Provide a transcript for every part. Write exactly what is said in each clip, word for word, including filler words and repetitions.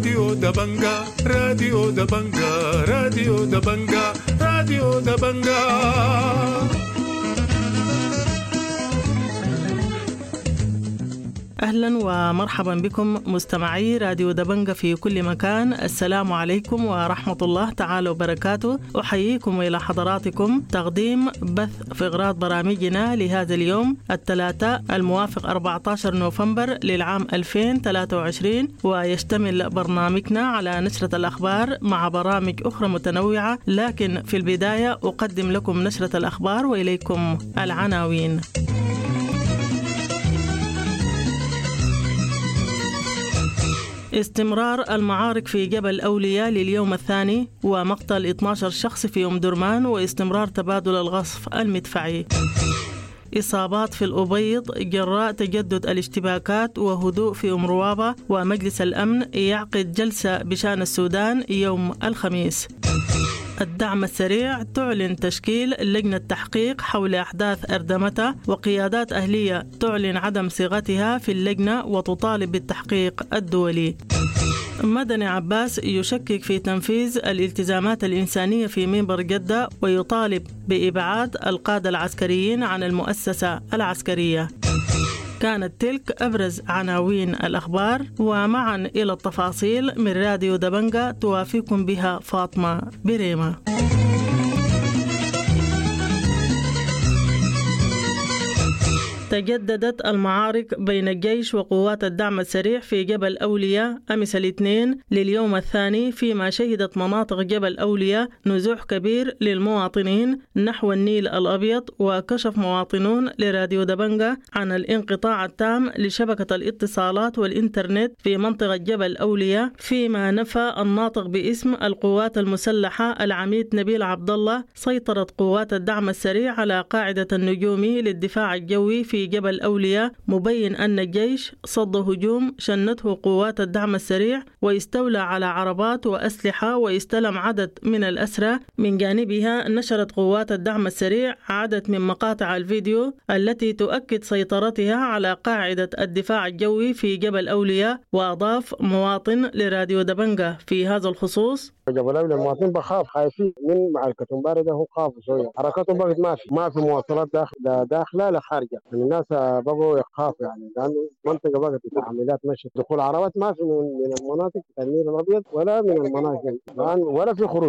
راديو دبنجا راديو دبنجا راديو دبنجا راديو دبنجا. أهلا ومرحبا بكم مستمعي راديو دبنجا في كل مكان. السلام عليكم ورحمة الله تعالى وبركاته. أحييكم إلى حضراتكم تقديم بث في إغراض برامجنا لهذا اليوم الثلاثاء الموافق أربعة عشر نوفمبر للعام ألفين وثلاثة وعشرين، ويشتمل برنامجنا على نشرة الأخبار مع برامج أخرى متنوعة، لكن في البداية أقدم لكم نشرة الأخبار وإليكم العناوين. استمرار المعارك في جبل أولياء لليوم الثاني، ومقتل اثني عشر شخص في أم درمان، واستمرار تبادل الغصف المدفعي. إصابات في الأبيض جراء تجدد الاشتباكات وهدوء في أم روابة، ومجلس الأمن يعقد جلسة بشأن السودان يوم الخميس. الدعم السريع تعلن تشكيل لجنة تحقيق حول أحداث أردمتة، وقيادات أهلية تعلن عدم صيغتها في اللجنة وتطالب بالتحقيق الدولي. مدني عباس يشكك في تنفيذ الالتزامات الإنسانية في منبر جدة، ويطالب بإبعاد القادة العسكريين عن المؤسسة العسكرية. كانت تلك أبرز عناوين الأخبار، ومعا إلى التفاصيل من راديو دبنجا توافيكم بها فاطمة بريمة. تجددت المعارك بين الجيش وقوات الدعم السريع في جبل أولياء أمس الاثنين لليوم الثاني، فيما شهدت مناطق جبل أولياء نزوح كبير للمواطنين نحو النيل الأبيض. وكشف مواطنون لراديو دبنجا عن الانقطاع التام لشبكة الاتصالات والإنترنت في منطقة جبل أولياء، فيما نفى الناطق باسم القوات المسلحة العميد نبيل عبد الله سيطرة قوات الدعم السريع على قاعدة النجومي للدفاع الجوي في جبل أولياء، مبين أن الجيش صد هجوم شنته قوات الدعم السريع ويستولى على عربات وأسلحة ويستلم عدد من الأسرى. من جانبها نشرت قوات الدعم السريع عدد من مقاطع الفيديو التي تؤكد سيطرتها على قاعدة الدفاع الجوي في جبل أولياء. وأضاف مواطن لراديو دبنجا في هذا الخصوص: جبل أولياء المواطنين بخاف خايفين من معركتهم باردة، هو خافوا شوية، حركتهم بقت ما في ما في مواصلات داخل داخلة لا خارجة، يعني الناس بقوا يخافوا، يعني لأنه منطقة بقت العمليات مشت، دخول عربات ما في من المناطق النيل الأبيض ولا من المناطق ولا في خروج.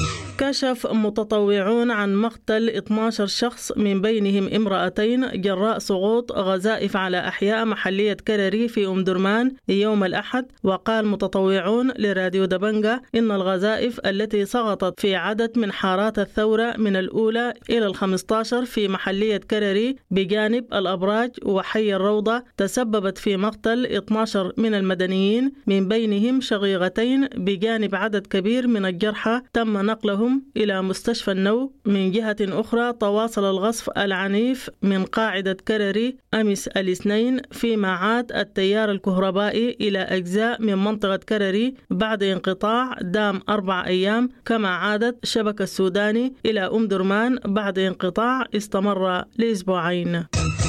كشف متطوعون عن مقتل اثني عشر شخص من بينهم امرأتين جراء سقوط غزائف على أحياء محلية كرري في أم درمان يوم الأحد. وقال متطوعون لراديو دبنجا إن الغزائف التي سقطت في عدد من حارات الثورة من الأولى إلى الخمسة عشر في محلية كرري بجانب الأبراج وحي الروضة تسببت في مقتل اثني عشر من المدنيين، من بينهم شقيقتين، بجانب عدد كبير من الجرحى تم نقلهم إلى مستشفى النو. من جهة أخرى تواصل الغصف العنيف من قاعدة كرري أمس الاثنين، فيما عاد التيار الكهربائي إلى أجزاء من منطقة كرري بعد انقطاع دام أربع أيام، كما عادت شبكة السوداني إلى أم درمان بعد انقطاع استمر لأسبوعين.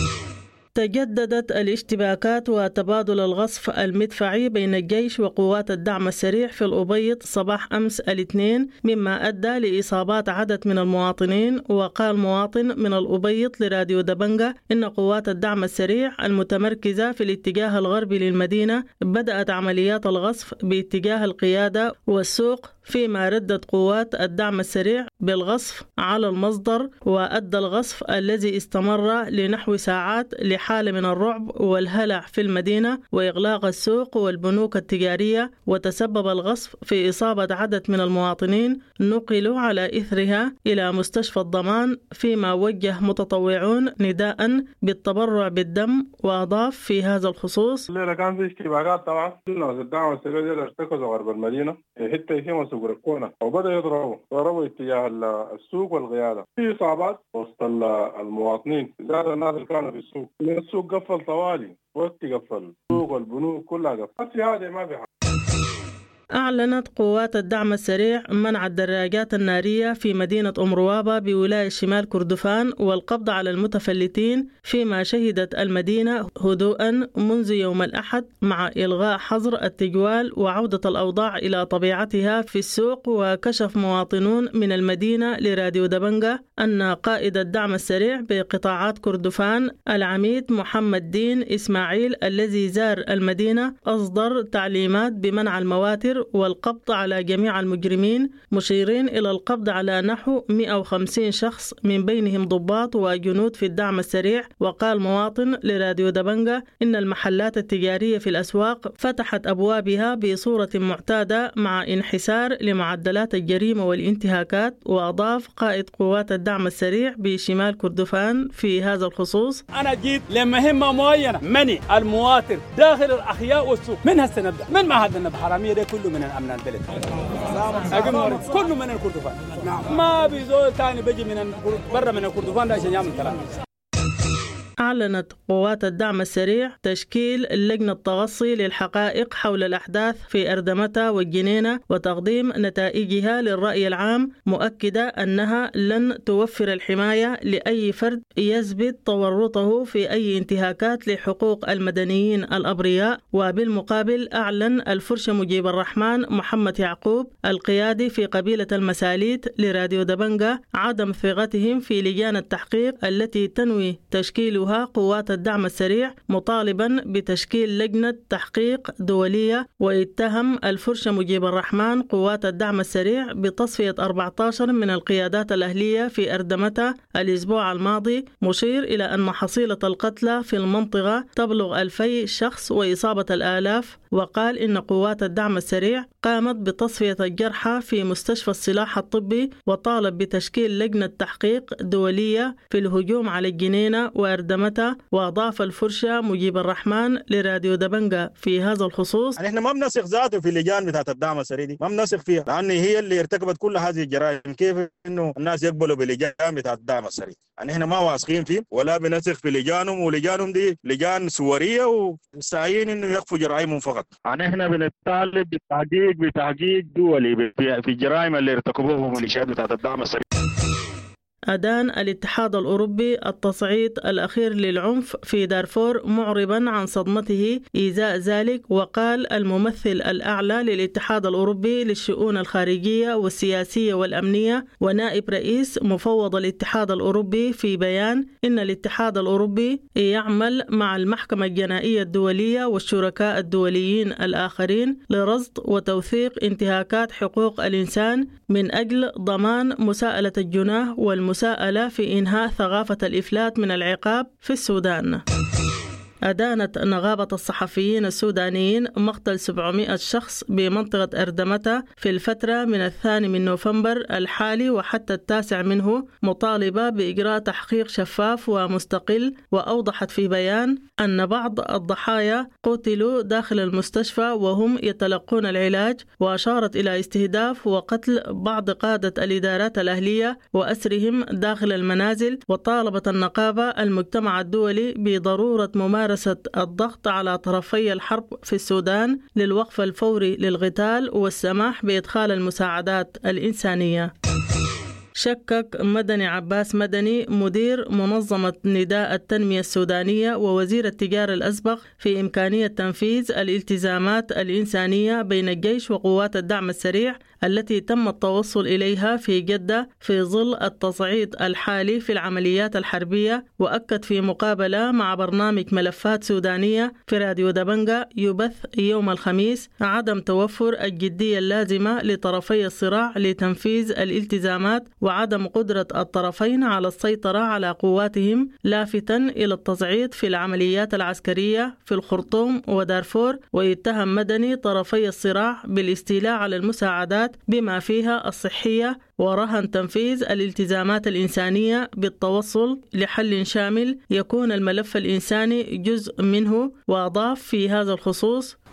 تجددت الاشتباكات وتبادل الغصف المدفعي بين الجيش وقوات الدعم السريع في الأبيض صباح أمس الاثنين، مما أدى لإصابات عدد من المواطنين. وقال مواطن من الأبيض لراديو دبنجا إن قوات الدعم السريع المتمركزة في الاتجاه الغربي للمدينة بدأت عمليات الغصف باتجاه القيادة والسوق، فيما ردت قوات الدعم السريع بالغصف على المصدر، وأدى الغصف الذي استمر لنحو ساعات لحالة من الرعب والهلع في المدينة وإغلاق السوق والبنوك التجارية، وتسبب الغصف في إصابة عدد من المواطنين نقلوا على إثرها إلى مستشفى الضمان، فيما وجه متطوعون نداء بالتبرع بالدم. وأضاف في هذا الخصوص: الليلة كان في اشتباكات طبعا، الناس الدعم السريع ارتكزوا غرب المدينة حتى يتم سوق الكونة، وبدأ يضربوا ضربوا اتجاه السوق والقيادة. في إصابات وسط المواطنين، زاد الناس اللي كانوا في السوق، السوق قفل طوالي، وقت قفل السوق والبنوك كلها قفل، بس هذا ما في حاجة. أعلنت قوات الدعم السريع منع الدراجات النارية في مدينة أم روابة بولاية شمال كردفان والقبض على المتفلتين، فيما شهدت المدينة هدوءا منذ يوم الأحد مع إلغاء حظر التجوال وعودة الأوضاع إلى طبيعتها في السوق. وكشف مواطنون من المدينة لراديو دبنجة أن قائد الدعم السريع بقطاعات كردفان العميد محمد دين إسماعيل الذي زار المدينة أصدر تعليمات بمنع المواتر والقبض على جميع المجرمين، مشيرين إلى القبض على نحو مئة وخمسين شخص من بينهم ضباط وجنود في الدعم السريع. وقال مواطن لراديو دبنجة إن المحلات التجارية في الأسواق فتحت أبوابها بصورة معتادة مع انحسار لمعدلات الجريمة والانتهاكات. وأضاف قائد قوات الدعم السريع بشمال كردفان في هذا الخصوص: أنا جيت لمهمة معينة مني المواطن داخل الأحياء والسوق. من هسه نبدأ من ما هذا النبي حرامية ده كله من الأمن البلد كله من الكردفان. ما بيزول تاني بيجي من برا من الكردفان ده عشان يعمل كلام. أعلنت قوات الدعم السريع تشكيل لجنة تغصي للحقائق حول الأحداث في أردمتا والجنينة وتقديم نتائجها للرأي العام، مؤكدة أنها لن توفر الحماية لأي فرد يثبت تورطه في أي انتهاكات لحقوق المدنيين الأبرياء. وبالمقابل أعلن الفرشة مجيب الرحمن محمد يعقوب القيادي في قبيلة المساليت لراديو دبنجة عدم ثقتهم في لجان التحقيق التي تنوي تشكيلها قوات الدعم السريع، مطالبا بتشكيل لجنة تحقيق دولية. واتهم الفرشة مجيب الرحمن قوات الدعم السريع بتصفية أربعة عشر من القيادات الأهلية في أردمتا الأسبوع الماضي، مشير إلى أن حصيلة القتلى في المنطقة تبلغ ألفي شخص وإصابة الآلاف. وقال إن قوات الدعم السريع قامت بتصفية الجرحى في مستشفى السلاح الطبي، وطالب بتشكيل لجنة تحقيق دولية في الهجوم على الجنينة وأردمتا. وأضاف الفرشة مجيب الرحمن لراديو دبنجة في هذا الخصوص: يعني احنا ما بنثق ذاته في اللجان بتاعت الدعم السريع دي، ما بنثق فيها لأن هي اللي ارتكبت كل هذه الجرائم. كيف إنه الناس يقبلوا بلجان بتاعت الدعم السريع؟ يعني احنا ما واثقين فيه ولا بنثق في لجانهم، ولجانهم دي لجان سورية ومستعين إنه يخفوا جرائمهم فقط. يعني احنا بنطالب بالتحقيق بتحقيق دولي في الجرائم اللي ارتكبوها ميليشيات بتاعت الدعم السريع. أدان الاتحاد الأوروبي التصعيد الأخير للعنف في دارفور معربا عن صدمته إزاء ذلك. وقال الممثل الأعلى للاتحاد الأوروبي للشؤون الخارجية والسياسية والأمنية ونائب رئيس مفوض الاتحاد الأوروبي في بيان إن الاتحاد الأوروبي يعمل مع المحكمة الجنائية الدولية والشركاء الدوليين الآخرين لرصد وتوثيق انتهاكات حقوق الإنسان من أجل ضمان مساءلة الجناه والمساءلة في إنهاء ثقافة الإفلات من العقاب في السودان. أدانت نقابة الصحفيين السودانيين مقتل سبعمائة شخص بمنطقة أردمتا في الفترة من الثاني من نوفمبر الحالي وحتى التاسع منه، مطالبة بإجراء تحقيق شفاف ومستقل. وأوضحت في بيان أن بعض الضحايا قتلوا داخل المستشفى وهم يتلقون العلاج، وأشارت إلى استهداف وقتل بعض قادة الإدارات الأهلية وأسرهم داخل المنازل. وطالبت النقابة المجتمع الدولي بضرورة ممارسة الضغط على طرفي الحرب في السودان للوقف الفوري للقتال والسماح بإدخال المساعدات الإنسانية. شكك مدني عباس مدني مدير منظمة نداء التنمية السودانية ووزير التجارة الأسبق في إمكانية تنفيذ الالتزامات الإنسانية بين الجيش وقوات الدعم السريع التي تم التوصل إليها في جدة في ظل التصعيد الحالي في العمليات الحربية. وأكد في مقابلة مع برنامج ملفات سودانية في راديو دبنجة يبث يوم الخميس عدم توفر الجدية اللازمة لطرفي الصراع لتنفيذ الالتزامات وعدم قدرة الطرفين على السيطرة على قواتهم، لافتا إلى التصعيد في العمليات العسكرية في الخرطوم ودارفور. ويتهم مدني طرفي الصراع بالاستيلاء على المساعدات بما فيها الصحية، ورهن تنفيذ الالتزامات الإنسانية بالتوصل لحل شامل يكون الملف الإنساني جزء منه. وأضاف في هذا الخصوص: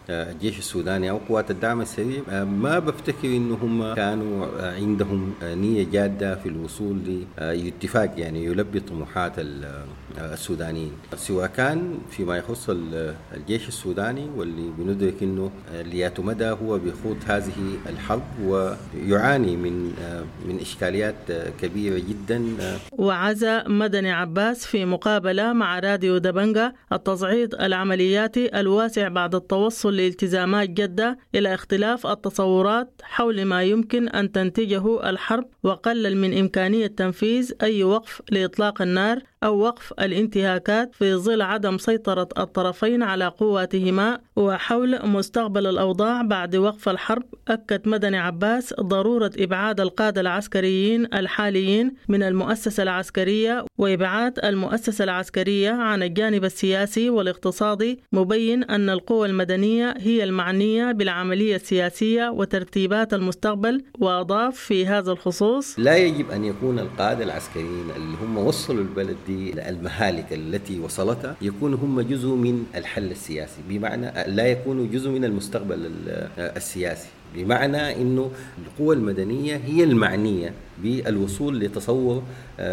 الجيش السوداني أو قوات الدعم السريع ما بفتكر إنهم كانوا عندهم نية جادة في الوصول لاتفاق يعني يلبي طموحات السودانيين، سواء كان فيما يخص الجيش السوداني واللي بندرك إنه ليات مدى هو بيخوض هذه الحرب ويعاني من من إشكاليات كبيرة جدا. وعزى مدني عباس في مقابلة مع راديو دبنجة التصعيد العملياتي الواسع بعد التوصل لالتزامات جدة إلى اختلاف التصورات حول ما يمكن أن تنتجه الحرب، وقلل من إمكانية تنفيذ أي وقف لإطلاق النار أو وقف الانتهاكات في ظل عدم سيطرة الطرفين على قواتهما. وحول مستقبل الأوضاع بعد وقف الحرب، أكد مدني عباس ضرورة إبعاد القادة العسكريين الحاليين من المؤسسة العسكرية وإبعاد المؤسسة العسكرية عن الجانب السياسي والاقتصادي، مبين أن القوى المدنية هي المعنية بالعملية السياسية وترتيبات المستقبل. وأضاف في هذا الخصوص: لا يجب أن يكون القادة العسكريين اللي هم وصلوا البلد دي المهالك التي وصلتها يكونوا هم جزء من الحل السياسي، بمعنى لا يكونوا جزء من المستقبل السياسي، بمعنى إنه القوى المدنية هي المعنية بالوصول لتصور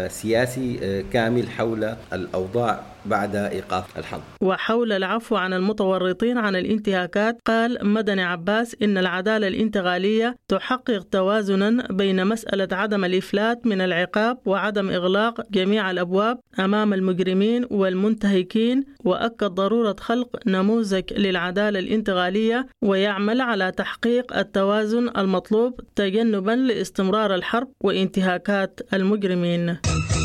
سياسي كامل حول الأوضاع بعد إيقاف الحرب. وحول العفو عن المتورطين عن الانتهاكات، قال مدني عباس إن العدالة الانتقالية تحقق توازنا بين مسألة عدم الإفلات من العقاب وعدم إغلاق جميع الأبواب أمام المجرمين والمنتهكين، وأكد ضرورة خلق نموذج للعدالة الانتقالية ويعمل على تحقيق التوازن المطلوب تجنبا لاستمرار الحرب وانتهاكات المجرمين.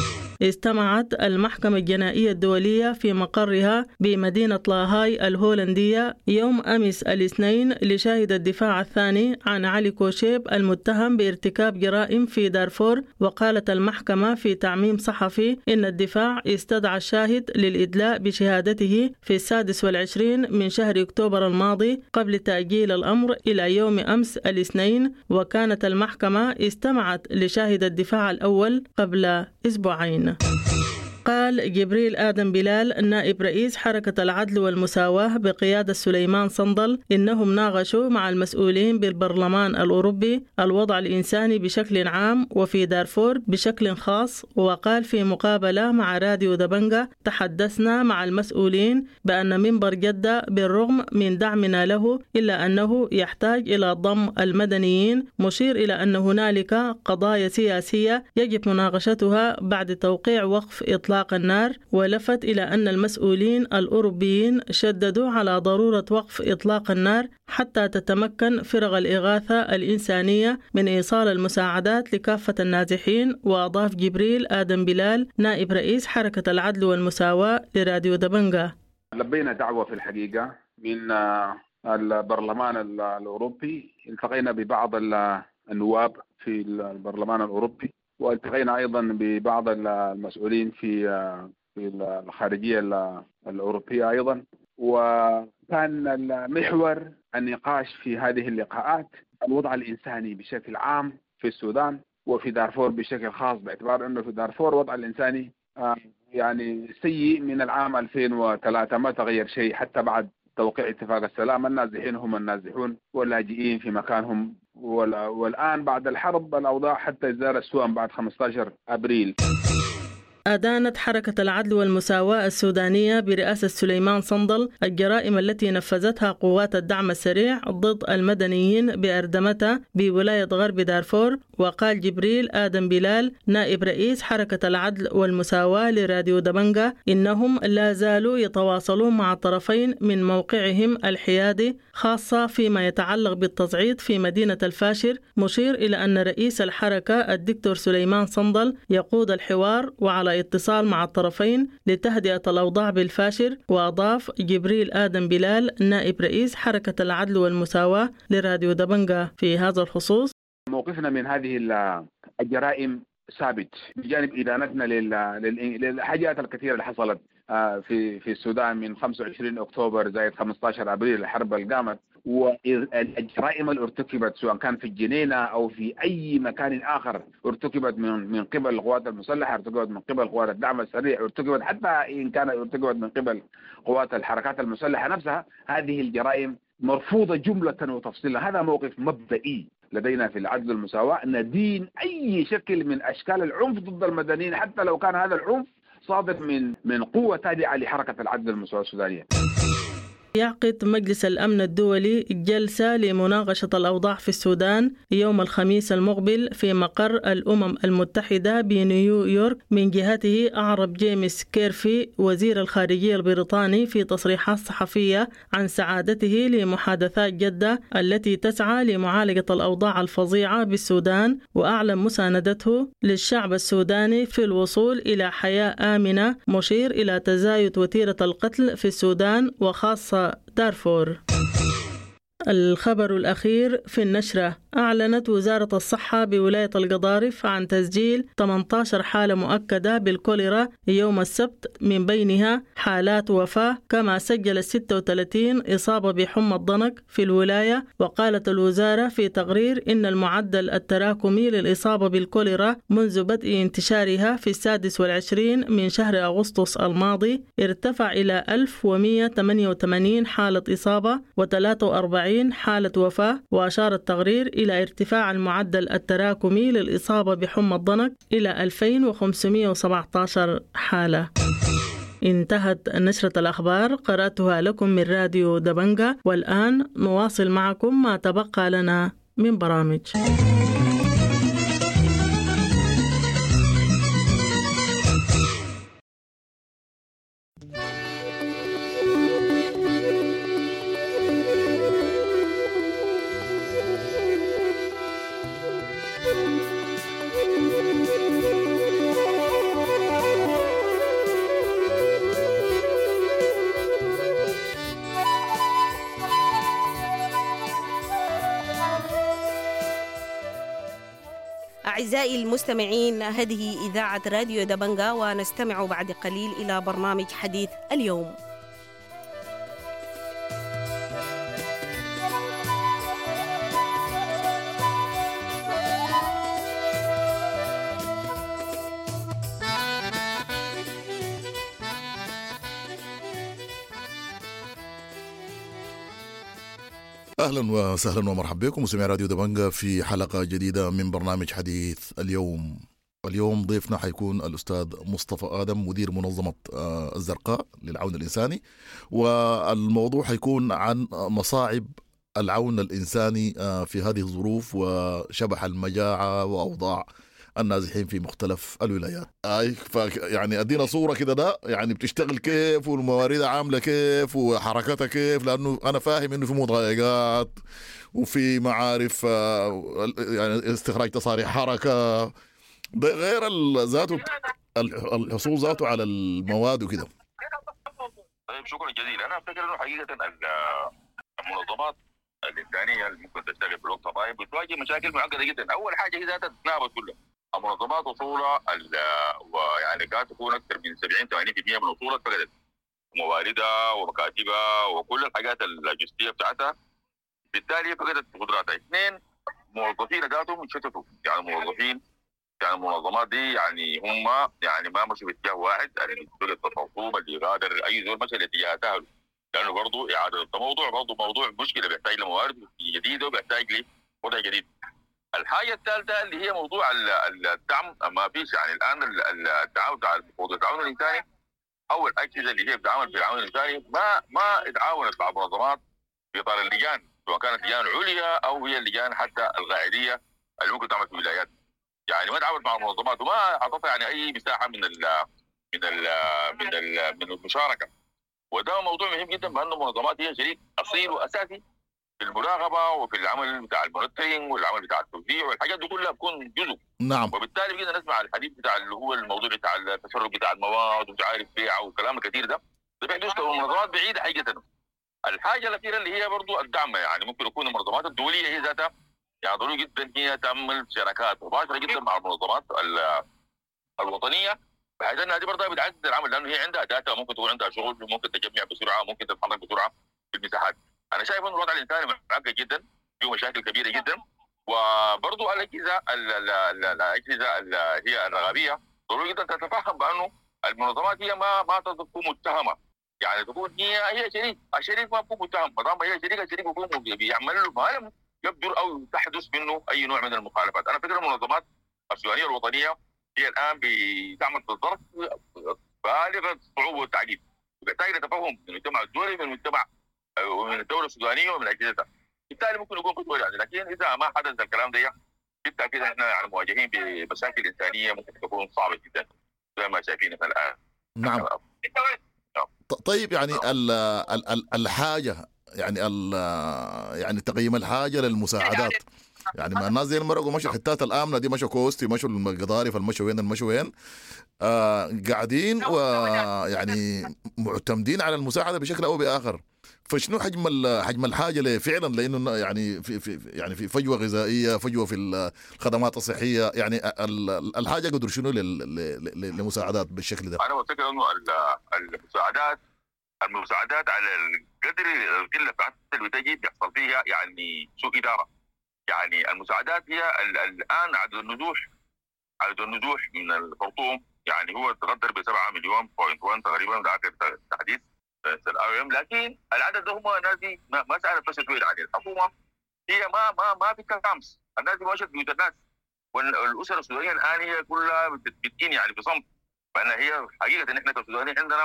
استمعت المحكمة الجنائية الدولية في مقرها بمدينة لاهاي الهولندية يوم أمس الاثنين لشاهد الدفاع الثاني عن علي كوشيب المتهم بارتكاب جرائم في دارفور. وقالت المحكمة في تعميم صحفي إن الدفاع استدعى الشاهد للإدلاء بشهادته في السادس والعشرين من شهر أكتوبر الماضي قبل تأجيل الأمر إلى يوم أمس الاثنين، وكانت المحكمة استمعت لشاهد الدفاع الأول قبل أسبوعين. قال جبريل آدم بلال نائب رئيس حركة العدل والمساواة بقيادة سليمان صندل إنهم ناقشوا مع المسؤولين بالبرلمان الأوروبي الوضع الإنساني بشكل عام وفي دارفور بشكل خاص. وقال في مقابلة مع راديو دبنجة: تحدثنا مع المسؤولين بأن منبر جدة بالرغم من دعمنا له إلا أنه يحتاج إلى ضم المدنيين، مشير إلى أن هنالك قضايا سياسية يجب مناقشتها بعد توقيع وقف إطلاق إطلاق النار. ولفت إلى أن المسؤولين الأوروبيين شددوا على ضرورة وقف إطلاق النار حتى تتمكن فرق الإغاثة الإنسانية من إيصال المساعدات لكافة النازحين. وأضاف جبريل آدم بلال نائب رئيس حركة العدل والمساواة لراديو دبنجة: لبينا دعوة في الحقيقة من البرلمان الأوروبي، التقينا ببعض النواب في البرلمان الأوروبي، والتقينا أيضا ببعض المسؤولين في في الخارجية الأوروبية أيضا. وكان المحور النقاش في هذه اللقاءات الوضع الإنساني بشكل عام في السودان وفي دارفور بشكل خاص، باعتبار أنه في دارفور الوضع الإنساني يعني سيء من العام ألفين وثلاثة، ما تغير شيء حتى بعد توقيع اتفاق السلام. النازحين هم النازحون واللاجئين في مكانهم، والآن بعد الحرب الأوضاع حتى ازداد السوء بعد خمسة عشر أبريل. أدانت حركة العدل والمساواة السودانية برئاسة سليمان صندل الجرائم التي نفذتها قوات الدعم السريع ضد المدنيين بأردمتة بولاية غرب دارفور. وقال جبريل آدم بلال نائب رئيس حركة العدل والمساواة لراديو دبنجة إنهم لا زالوا يتواصلون مع الطرفين من موقعهم الحيادي، خاصة فيما يتعلق بالتصعيد في مدينة الفاشر، مشير إلى أن رئيس الحركة الدكتور سليمان صندل يقود الحوار وعلى اتصال مع الطرفين لتهدئة الأوضاع بالفاشر. وأضاف جبريل آدم بلال نائب رئيس حركة العدل والمساواة لراديو دبنجة في هذا الخصوص: موقفنا من هذه الجرائم ثابت بجانب إدانتنا للحاجات الكثيرة اللي حصلت في في السودان من خمسة وعشرين أكتوبر زائد خمسة عشر أبريل الحرب اللي قامت، والجرائم اللي ارتكبت سواء كان في الجنينة أو في أي مكان آخر ارتكبت من من قبل القوات المسلحة، ارتكبت من قبل قوات الدعم السريع، ارتكبت حتى إن كانت ارتكبت من قبل قوات الحركات المسلحة نفسها. هذه الجرائم مرفوضة جملة وتفصيلا. هذا موقف مبدئي لدينا في العدل والمساواة، ندين أي شكل من أشكال العنف ضد المدنيين حتى لو كان هذا العنف صادر من من قوة تابعة لحركة العدل والمساواة السودانية. يعقد مجلس الأمن الدولي جلسة لمناقشة الأوضاع في السودان يوم الخميس المقبل في مقر الأمم المتحدة بنيويورك. من جهته أعرب جيمس كيرفي وزير الخارجية البريطاني في تصريحات صحفية عن سعادته لمحادثات جدة التي تسعى لمعالجة الأوضاع الفظيعة بالسودان، وأعلن مساندته للشعب السوداني في الوصول إلى حياة آمنة، مشير إلى تزايد وتيرة القتل في السودان وخاصة دارفور. الخبر الأخير في النشرة: أعلنت وزارة الصحة بولاية القضارف عن تسجيل ثمانية عشر حالة مؤكدة بالكوليرا يوم السبت، من بينها حالات وفاة، كما سجل ستة وثلاثين إصابة بحمى الضنك في الولاية. وقالت الوزارة في تقرير إن المعدل التراكمي للإصابة بالكوليرا منذ بدء انتشارها في السادس والعشرين من شهر أغسطس الماضي ارتفع إلى ألف ومئة وثمانية وثمانين حالة إصابة وثلاثة وأربعين حالة وفاة. وأشار التقرير إلى ارتفاع المعدل التراكمي للإصابة بحمى الضنك إلى ألفين وخمسمئة وسبعة عشر حالة. انتهت نشرة الأخبار، قرأتها لكم من راديو دبنجة، والآن نواصل معكم ما تبقى لنا من برامج. أعزائي المستمعين، هذه إذاعة راديو دبنجة، ونستمع بعد قليل إلى برنامج حديث اليوم. أهلا وسهلا ومرحبا بكم مستمعي راديو دبنجة في حلقة جديدة من برنامج حديث اليوم. اليوم ضيفنا حيكون الأستاذ مصطفى آدم، مدير منظمة الزرقاء للعون الإنساني، والموضوع حيكون عن مصاعب العون الإنساني في هذه الظروف وشبح المجاعة وأوضاع النازحين في مختلف الولايات. اي يعني ادينا صوره كده، ده يعني بتشتغل كيف والموارد عامله كيف وحركتها كيف، لانه انا فاهم انه في مضايقات وفي معارف يعني استخراج تصاريح حركه، غير ذاته الحصول ذاته على المواد وكده. طيب شكرا جزيلا. انا افتكر انه حقيقه المنظمات الانسانيه اللي ممكن تشتغل في الوقت الطيب بتواجه مشاكل معقده جدا. اول حاجه هي ذاتها تتناوب كلها المنظمات اصولها، ويعني كانت تكون اكثر من سبعين ثمانين بالمئة من اصولها فقدت مواردها ومكاتبها وكل الحاجات اللوجستيه بتاعتها، بالتالي فقدت قدراتها. اثنين، موظفين ذاتهم اتشتتوا، يعني موظفين يعني المنظمات دي يعني هم يعني ما مشوا باتجاه واحد، اللي بقت الخصوم اللي غادر اي زول مشى لاتجاه تاهله، لانه برضه اعاده التموضع برضه موضوع مشكله بيحتاج لموارد جديده وبيحتاج لوضع جديد. الحاجه الثالثه اللي هي موضوع الدعم، ما فيش يعني الان التعاون بتاع التعاون الانساني او الاجهزه اللي هي بتتعامل في التعاون الانساني ما ما اتعاونت مع منظمات في اطار اللجان، سواء كانت لجان عليا او هي اللجان حتى القاعديه اللي ممكن تعمل في الولايات، يعني ما تعاونت مع المنظمات وما اعطتها يعني اي مساحه من ال من ال من ال من المشاركه. وده موضوع مهم جدا، بانه المنظمات هي شريك اصيل واساسي في المراقبه وفي العمل بتاع المونيتورنج والعمل بتاع التوزيع والحاجات دي كلها بتكون جزء. نعم. وبالتالي بقينا نسمع الحديث بتاع اللي هو الموضوع بتاع التسرب بتاع المواد ومش عارف بيعه والكلام الكثير ده، ده بيحدث المنظمات بعيده حقيقه. الحاجه الاخيره اللي هي برضو الدعم، يعني ممكن يكون المنظمات الدوليه هي ذاتها يعني ضروري جدا هي تعمل شراكات مباشره جدا مع المنظمات الوطنيه، بحيث انها دي برضه بتعزز العمل، لانه هي عندها داتا، ممكن تكون عندها شغل، ممكن تجمع بسرعه، ممكن تتحرك بسرعه في المساحات. انا شايف انه الوضع الانساني معقد جدا، فيه مشاكل كبيره جدا، وبرضه الاجهزه الاجهزه اللي هي الرقابيه ضروري جدا تتفهم بانه المنظمات هي ما ما تكون متهمه يعني تكون هي هي شريك، الشريك ما بيكون متهم، ما دام هي شريك الشريك بيكون بيعمل له ما لم يبدر او تحدث منه اي نوع من المخالفات. انا فكره المنظمات السودانيه الوطنيه هي الان بتعمل في الظرف بالغ الصعوبه والتعقيد، وبتحتاج لتفهم من المجتمع الدولي من المجتمع ومن الدوله السودانيه ومن اجهزتها. بالتالي ممكن يكون خطوه يعني، لكن اذا ما حدث الكلام ده بالتاكيد احنا يعني مواجهين بمشاكل انسانيه ممكن تكون صعبه جدا زي ما شايفين الان. نعم. طيب يعني ال ال الحاجه يعني يعني تقييم الحاجه للمساعدات، يعني ما الناس زي المرقوا مشوا الحتات الامنه دي، مشوا كوستي، مشوا القضارف، المشوا وين المشوا وين آه قاعدين ويعني معتمدين على المساعده بشكل او باخر. فشنو حجم حجم الحاجه فعلا، لانه يعني في في يعني في فجوه غذائيه، فجوه في الخدمات الصحيه، يعني الحاجه قدر شنو للمساعدات بالشكل ده؟ انا بفتكر انه المساعدات المساعدات على القدر القله بتاعت اللي بتجي بيحصل فيها يعني سوء اداره. يعني المساعدات هي الان عدد النزوح عدد النزوح من الخرطوم يعني هو تقدر ب سبعة مليون بوينت واحد تقريبا ده اخر تحديث الأويم، لكن العدد ده هم ناس ما ما سالت بس شويه عن الحكومه، هي ما ما ما في كلامس، الناس دي ماشيه بيوت الناس، والاسر السودانيه الان هي كلها بتبكين يعني بصمت، فان هي حقيقه ان احنا كسودانيين عندنا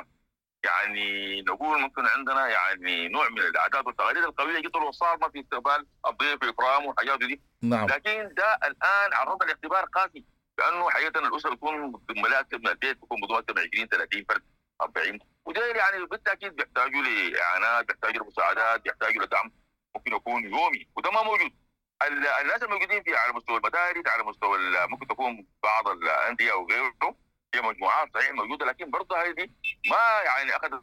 يعني نقول ممكن عندنا يعني نوع من العادات والتقاليد القويه جدا وصارنا في استقبال الضيف واكرامه والحاجات دي. نعم. لكن ده الان عرض الاختبار قاسي، لانه حقيقه الاسره تكون ملاك من البيت تكون بدون اكثر من عشرين ثلاثين فرد أربعين، وده يعني بالتاكيد بيحتاجوا لاعانات، بيحتاجوا لمساعدات، بيحتاجوا لدعم ممكن يكون يومي، وده ما موجود. الناس الموجودين فيها على مستوى المدارس، على مستوى ممكن تكون بعض الانديه او غيره، هي مجموعات صحيح موجوده، لكن برضه هذه ما يعني اخذت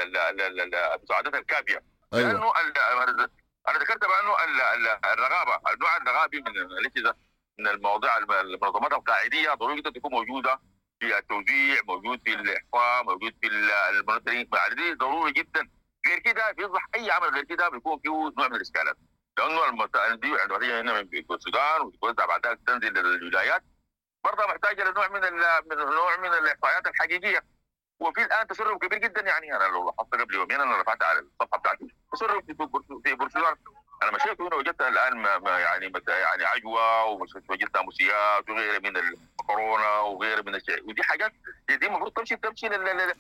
المساعدات الكافيه. أيوة. لانه انا ذكرت بانه الرغابه، النوع الرغابي من الاجهزه من المواضيع المنظمات القاعديه ضروري جدا تكون موجوده في التوزيع، موجود في الاحصاء، موجود في المونيتورنج، دي ضروري جدا. غير كده بيصبح اي عمل غير كده بيكون فيه نوع من الاشكالات، لانه المسائل دي عندما تيجي هنا من السودان وتوزع بعد ذلك تنزل للولايات برضه محتاجه لنوع من من نوع من الاحصائيات الحقيقيه. وفي الان تسرب كبير جدا، يعني انا لو لاحظت قبل يومين انا رفعت على الصفحه بتاعتي تسرب في بورسودان، انا مشيت هنا وجدت الان ما يعني يعني عجوه ووجدت اموسيات وغيره من المكرونه وغيره من الشيء، ودي حاجات دي المفروض تمشي تمشي لل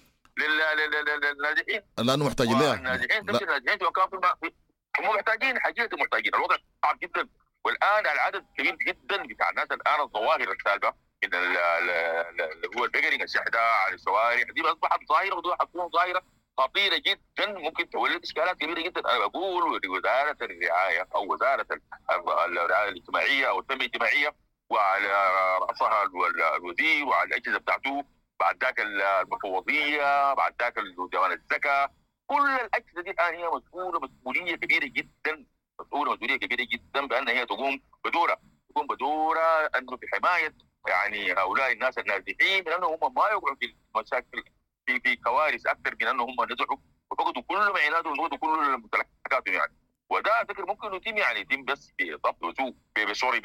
للناجحين، لانه محتاجين لها الناجحين تمشي للناجحين سواء كان في هم محتاجين حقيقه محتاجين. الوضع صعب جدا، والان العدد كبير جدا بتاع الناس الان الظواهر السالبه من اللي هو البيجرينج، الشحذاء على الشوارع دي اصبحت ظاهره ودي حتكون ظاهره خطيره جدا ممكن تولد اشكالات كبيره جدا. انا بقول لوزاره الرعايه او وزاره الرعايه الاجتماعيه او التنميه الاجتماعيه وعلى راسها الوزير وعلى الاجهزه بتاعته، بعد ذاك المفوضيه، بعد ذاك ديوان الزكاه، كل الاجهزه دي الان هي مسؤوله مسؤوليه كبيره جدا، مسؤوله مسؤوليه كبيره جدا بان هي تقوم بدورها تقوم بدورها انه في حمايه يعني هؤلاء الناس النازحين، لانه هم ما يقعوا في مشاكل في في كوارث اكثر من انه هم نزحوا وفقدوا كل معيناتهم وفقدوا كل ممتلكاتهم يعني. وده فكر ممكن يتم يعني يتم بس بضبط وسوق بسوري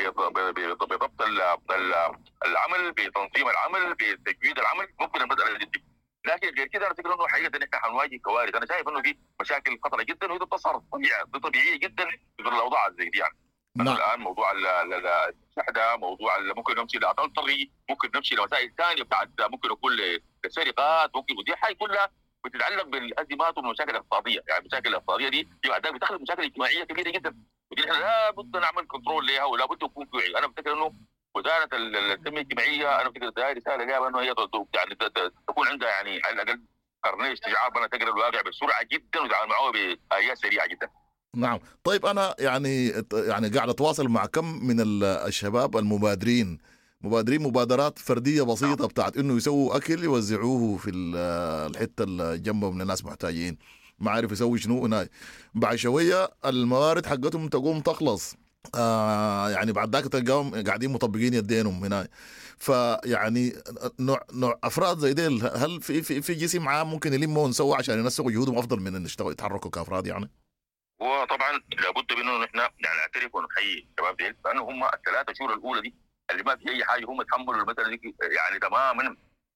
بضبط العمل، بتنظيم العمل، بتجويد العمل، ممكن المساله دي تتم. لكن غير كده انا فكر انه حقيقه ان احنا حنواجه كوارث، انا شايف انه في مشاكل خطره جدا وهي بتظهر طبيعيه طبيعيه جدا في الاوضاع زي دي يعني. نعم. الان موضوع الشحذاء، موضوع ممكن نمشي لعطل طري، ممكن نمشي لوسائل ثانيه بتاعت ممكن يكون للسرقات، ممكن ودي حاجه كلها بتتعلق بالازمات والمشاكل الاقتصاديه، يعني المشاكل الاقتصاديه دي بعد ذلك بتخلق مشاكل اجتماعيه كبيره جدا، ودي احنا لابد نعمل كنترول لها ولا بد يكون في وعي. انا بفتكر انه وزاره التنميه الاجتماعيه انا بفتكر ده رساله جايه انه هي يعني تكون عندها يعني على الاقل قرنيه استيعاب انها تقرا الواقع بسرعه جدا وتتعامل معه باليات سريعه جدا. نعم. طيب انا يعني يعني قاعد اتواصل مع كم من الشباب المبادرين مبادرين مبادرات فرديه بسيطه بتاعت انه يسووا اكل يوزعوه في الحته اللي جنبهم من الناس محتاجين، ما عارف يسوي شنو هناك. بعد شويه الموارد حقتهم تقوم تخلص، آه يعني بعد ذاك تلقاهم قاعدين مطبقين يدينهم هنا. فيعني نوع نوع افراد زي ديل هل في في في جسم عام ممكن يلموا ونسووا عشان ينسقوا جهودهم افضل من ان يشتغلوا يتحركوا كافراد يعني؟ وطبعا لابد من انه احنا يعني نعترف ونحيي الشباب ديل لانه هم الثلاثه شهور الاولى دي اللي ما في اي حاجه هم تحملوا المساله دي يعني تماما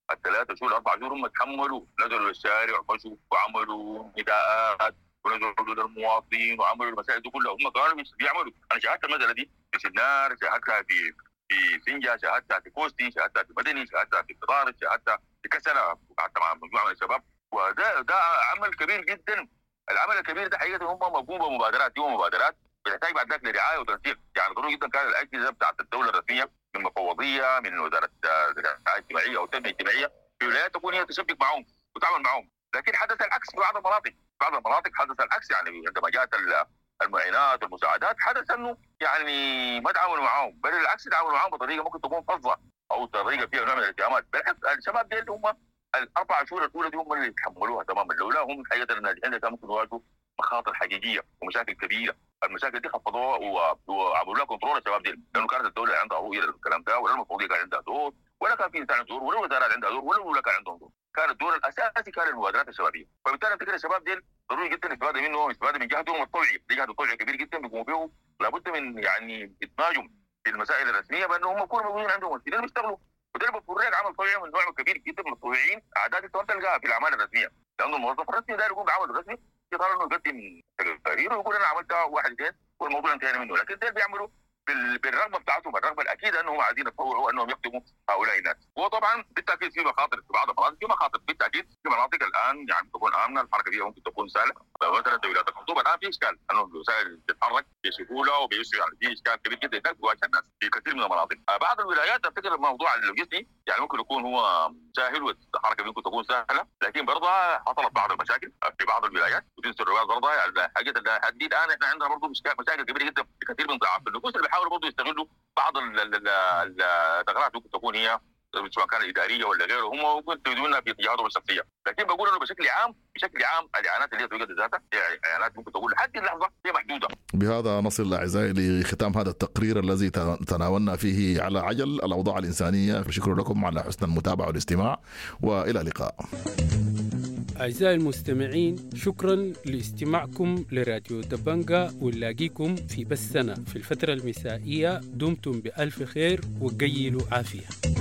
الثلاثه شهور الاربع شهور هم تحملوا، نزلوا للشارع ومشوا وعملوا نداءات ونزلوا حدود المواطنين وعملوا المسائل دي كلها، هم كانوا بيعملوا. انا شاهدت المساله دي في سنار، شاهدتها في في سنجا، شاهدتها في كوستي، شاهدتها في مدني، شاهدتها في قطار، شاهدتها في كسرة حتى مع مجموعه من الشباب. وده ده عمل كبير جدا. العمل الكبير ده حقيقه هم مقوم بمبادرات، دي مبادرات بتحتاج بعد ذلك لرعايه وتنسيق. يعني ضروري جدا كان الاجهزه بتاعت الدوله الرسميه من مفوضيه، من وزاره الرعايه الاجتماعيه او التنميه الاجتماعيه في الولايات تكون هي تشبك معهم وتعمل معهم. لكن حدث العكس في بعض المناطق، بعض المناطق حدث العكس. يعني عندما جاءت المعينات والمساعدات حدث انه يعني ما تعاملوا معهم، بل بالعكس تعاملوا معهم بطريقه ممكن تكون فظه او طريقه فيها نوع من الاتهامات. بالعكس الشباب دول هم الاربع شهور الاولى دي هم اللي يتحملوها تماما. لولا هم الحقيقه الناجحين كانوا ممكن يواجهوا مخاطر حقيقيه ومشاكل كبيره. المشاكل دي خفضوها وعملوا لها كنترول الشباب دي، لانه كانت الدوله عندها رؤيه للكلام ده، ولا المفوضيه كان عندها دور، ولا كان في انسان دور، ولا الوزارات عندها دور، ولا الولاء كان عندهم دور. كان الدور الاساسي كان المبادرات الشبابيه. فبالتالي انت كده الشباب دي ضروري جدا الاستفاده منهم، الاستفاده من جهدهم الطوعي، دي جهد طوعي كبير جدا بيقوموا به. لابد من يعني ادماجهم في المسائل الرسميه بانهم يكونوا موجودين عندهم ممثلين بيشتغلوا. وده بفرق عمل طوعي من نوع كبير جدا من الطوعيين، اعداد انت تلقاها في الاعمال الرسميه، لانه الموظف الرسمي ده يقوم بعمل رسمي يقدر انه يقدم تقارير ويقول انا عملت واحد اثنين والموضوع انتهى منه. لكن ده بيعملوا بالرغبه بتاعتهم، الرغبه الاكيده انهم عايزين يتطوعوا وانهم يخدموا هؤلاء الناس. وطبعا بالتاكيد في مخاطر في بعض المناطق، في مخاطر بالتاكيد في مناطق الان يعني تكون امنه، الحركه فيها ممكن تكون سهله. مثلا ولايات الخرطوم الان في اشكال انه الوسائل تتحرك بسهوله وبيسرع، يعني في اشكال كبير جدا هناك بيواجه الناس في كثير من المناطق. بعض الولايات افتكر الموضوع اللوجستي يعني ممكن يكون هو سهل والحركه ممكن تكون سهله، لكن برضه حصلت بعض المشاكل في بعض الولايات وتنسى الروايات برضه. حاجه الحديد الان احنا عندنا برضه مشاكل كبيره جدا في كثير من ضعاف النفوس اللي بيحاولوا برضه يستغلوا بعض الثغرات ممكن تكون هي سواء كانت اداريه ولا غيره، هم ممكن يريدونها في اتجاهاتهم الشخصيه. لكن بقول انه بشكل عام بشكل عام الاعلانات اللي هي توجد ذاتها هي اعلانات ممكن تقول لحد اللحظه هي محدوده. بهذا نصل اعزائي لختام هذا التقرير الذي تناولنا فيه على عجل الاوضاع الانسانيه. شكرا لكم على حسن المتابعه والاستماع، والى اللقاء. أعزائي المستمعين، شكرا لاستماعكم لراديو دبنجا، ونلاقيكم في بثنا في الفترة المسائية. دمتم بألف خير وقيلوا عافية.